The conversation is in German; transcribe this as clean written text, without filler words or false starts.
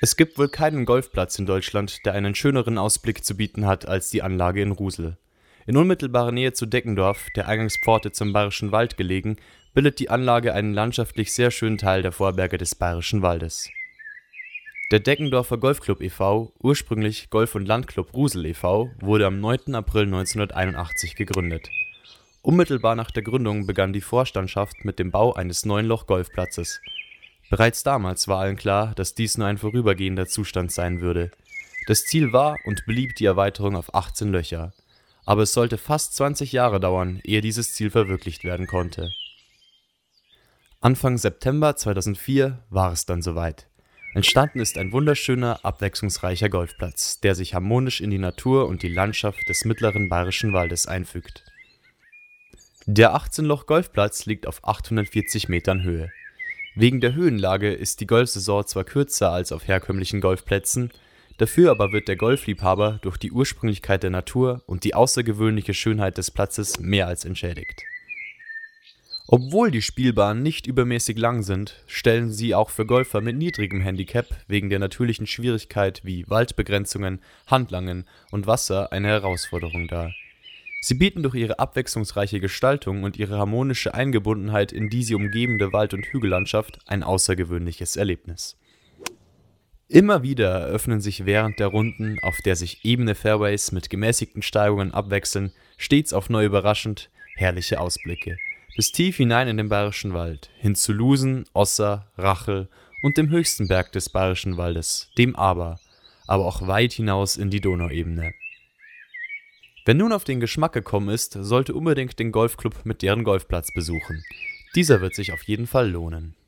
Es gibt wohl keinen Golfplatz in Deutschland, der einen schöneren Ausblick zu bieten hat als die Anlage in Rusel. In unmittelbarer Nähe zu Deckendorf, der Eingangspforte zum Bayerischen Wald gelegen, bildet die Anlage einen landschaftlich sehr schönen Teil der Vorberge des Bayerischen Waldes. Der Deckendorfer Golfclub e.V., ursprünglich Golf- und Landclub Rusel e.V., wurde am 9. April 1981 gegründet. Unmittelbar nach der Gründung begann die Vorstandschaft mit dem Bau eines 9-Loch-Golfplatzes. Bereits damals war allen klar, dass dies nur ein vorübergehender Zustand sein würde. Das Ziel war und blieb die Erweiterung auf 18 Löcher. Aber es sollte fast 20 Jahre dauern, ehe dieses Ziel verwirklicht werden konnte. Anfang September 2004 war es dann soweit. Entstanden ist ein wunderschöner, abwechslungsreicher Golfplatz, der sich harmonisch in die Natur und die Landschaft des mittleren Bayerischen Waldes einfügt. Der 18-Loch-Golfplatz liegt auf 840 Metern Höhe. Wegen der Höhenlage ist die Golfsaison zwar kürzer als auf herkömmlichen Golfplätzen, dafür aber wird der Golfliebhaber durch die Ursprünglichkeit der Natur und die außergewöhnliche Schönheit des Platzes mehr als entschädigt. Obwohl die Spielbahnen nicht übermäßig lang sind, stellen sie auch für Golfer mit niedrigem Handicap wegen der natürlichen Schwierigkeit wie Waldbegrenzungen, Handlangen und Wasser eine Herausforderung dar. Sie bieten durch ihre abwechslungsreiche Gestaltung und ihre harmonische Eingebundenheit in die sie umgebende Wald- und Hügellandschaft ein außergewöhnliches Erlebnis. Immer wieder eröffnen sich während der Runden, auf der sich ebene Fairways mit gemäßigten Steigungen abwechseln, stets auf neu überraschend herrliche Ausblicke. Bis tief hinein in den Bayerischen Wald, hin zu Lusen, Osser, Rachel und dem höchsten Berg des Bayerischen Waldes, dem Aber auch weit hinaus in die Donauebene. Wer nun auf den Geschmack gekommen ist, sollte unbedingt den Golfclub mit deren Golfplatz besuchen. Dieser wird sich auf jeden Fall lohnen.